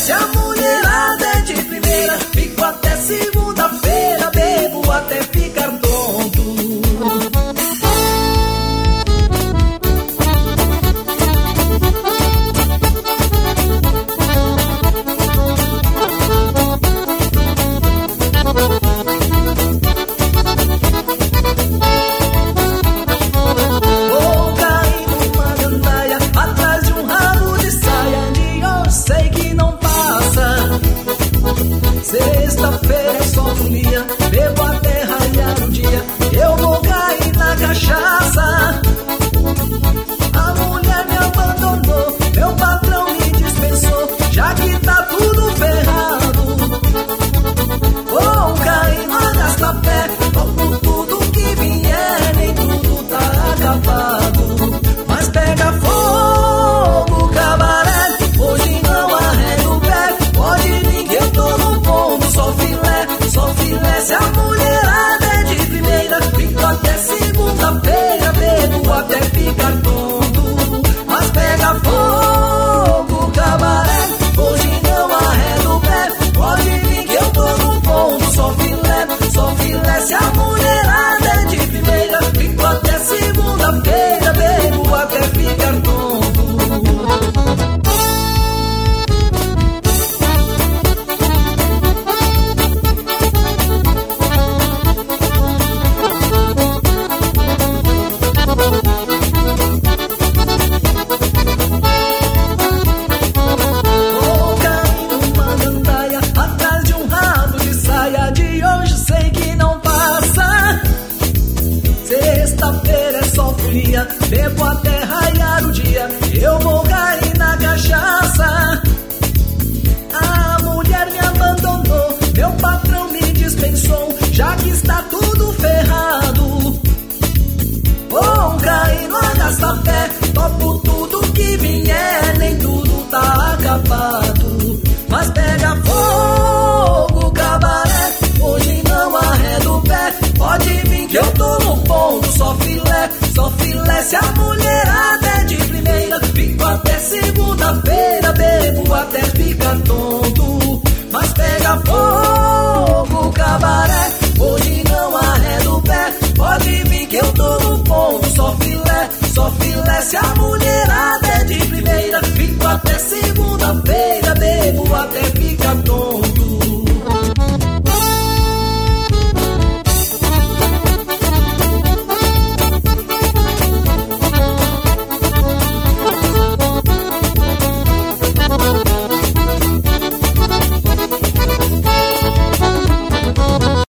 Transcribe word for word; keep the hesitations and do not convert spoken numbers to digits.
Se a mulherada é de primeira, fico até segunda-feira, bebo até ficar tonto. Vou cair numa gandaia, atrás de um rabo de saia, de hoje sei que não passa. Sexta-feira é só folia, bebo até raiar o dia, eu vou cair na cachaça. A mulher me abandonou, meu patrão me dispensou, já que tá tudo ferrado. Vou cair no arrasta-pé, topo tudo que vier, nem tudo tá acabado. Mas pega fogo, cabaré, hoje não arrega o pé, pode vir que eu tô no ponto, só filé, só filé. Se a mulherada é de primeira, fico até segunda-feira, bebo até ficar tonto. Mas pega fogo, cabaré, hoje não arrega o pé, pode vir que eu tô no ponto, só filé, só filé. Se a mulherada é de primeira, fico até segunda-feira, bebo até ficar tonto. Vou cair numa gandaia, atrás de um rabo de saia, de hoje sei que não passa. Sexta-feira é só folia, bebo até raiar o dia, eu vou cair na cachaça. A mulher me abandonou, meu patrão me dispensou, já que está tudo ferrado. Vou cair no arrasta-pé, topo tudo que vier, nem tudo tá acabado. Mas pega fogo, cabaré, hoje não arreda o pé, pode vir que eu tô no ponto, só filé, só filé. Se a mulherada